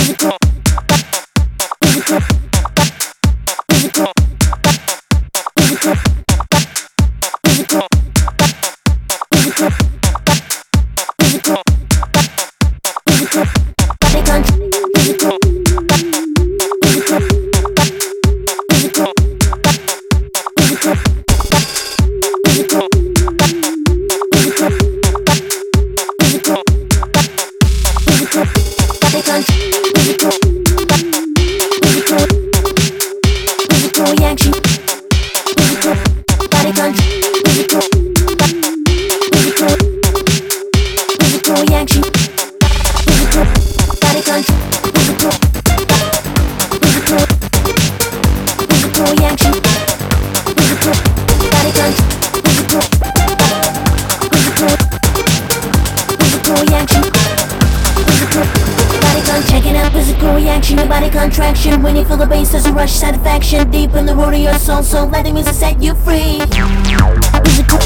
Contraction when you feel the bass as a rush, satisfaction deep in the root of your soul. So let the music set you free. Physical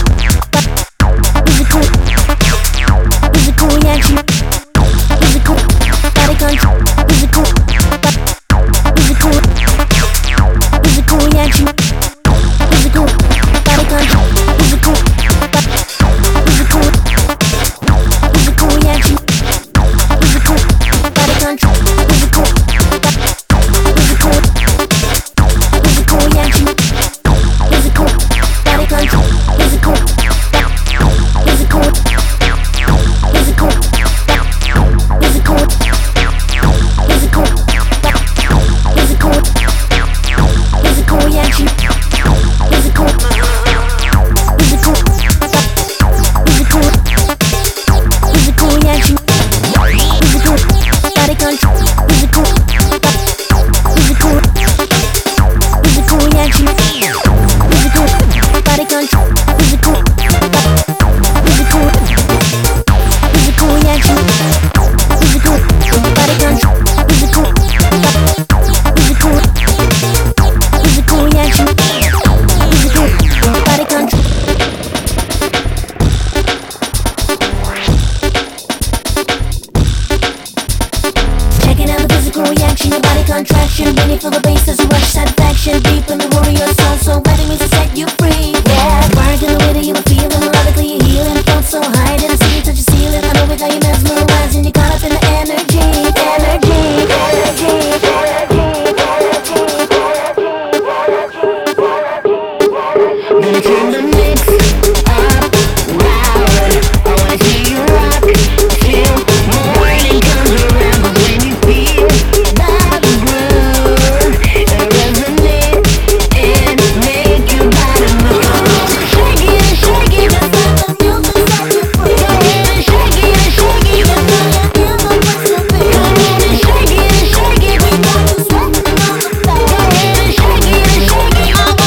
reaction. Physical body control. Physical reaction. Physical body control. Physical reaction. Physical body control. Physical reaction. Physical body control. Physical reaction. Physical reaction. Physical body control. Physical reaction. Physical body control. Physical reaction. Physical body control. Physical reaction. Physical body control. Checking out the physical reaction, your body contraction. When you feel the bass, there's a rush, satisfaction deep in the root of your soul. So let the music set you free. Yeah, working the way that you were feeling, melodically you're healing. Felt so high, didn't see you touch your ceiling. I know we got you mesmerized and you caught up in the energy. Gonna turn the mix up loud. I wanna see you rock till morning comes around. But when you feel that groove, it resonate and make your body move. Shake it, just let the music set you free. Go ahead and shake it, just now you feel the place to be. Come on and shake it, we got you sweating on the floor. Go ahead and shake it, I wanna get you back.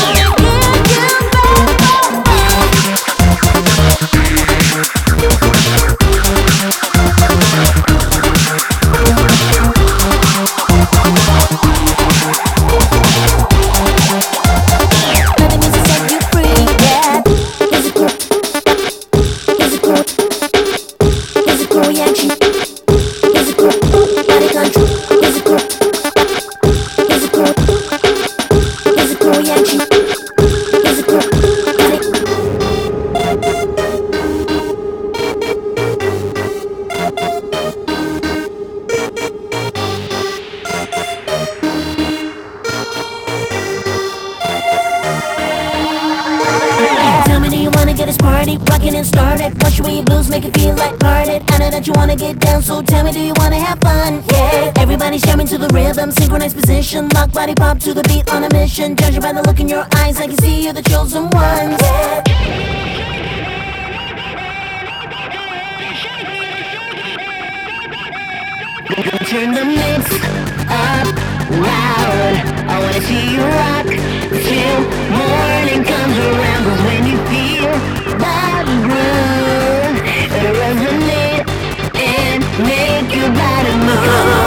Let the music set you free, yeah. Physical reaction. Physical body control. Physical reaction. Physical body. Tell me, do you wanna get this party rockin' and started? Wash away your blues, make it feel like parted. I know that you wanna get down, so tell me, do you wanna have fun? Yeah, everybody's jamming to the rhythm, synchronized position, lock body pop to the beat on a mission. Judging by the look in your eyes, I can see you're the chosen ones. Yeah. Gonna turn the mix up loud. I wanna see you rock till morning comes around. But when you feel that groove, it resonate and make your body move.